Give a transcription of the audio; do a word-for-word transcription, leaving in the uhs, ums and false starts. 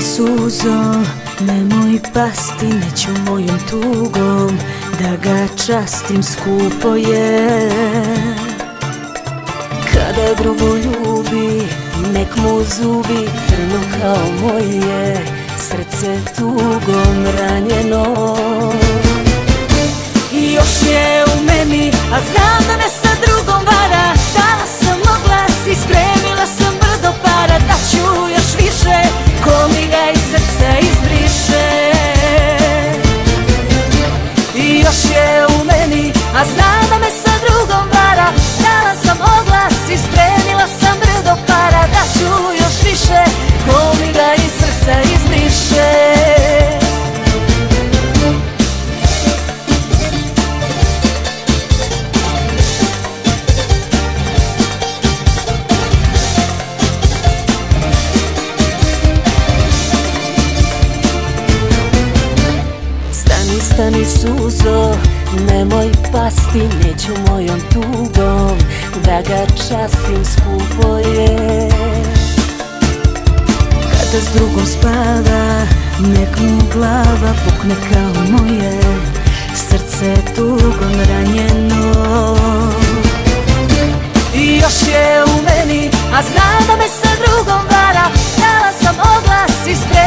suzom, nemoj pasti, neću mojom tugom da ga častim, skupo je. Kada drugo ljubi, nek mu zubi trnu kao moje, srce tugom ranjeno. I još je u meni, a znam da me sa drugom vara. Dala sam oglas i spremila sam brdo para, da ću još više, ko mi ga iz srca izbriše. I još je u meni, a znam da me sa drugom vara. Dala sam oglas i spremila sam brdo para, da ću još više, ko mi ga iz srca izbriše. Stani suzo, nemoj pasti, neću mojom tugom da ga častim, skupo je. Kada s drugom spava, nek mu glava pukne kao moje, srce tugom ranjeno. I još je u meni, a znam da me sa drugom vara. Dala sam oglas i spremila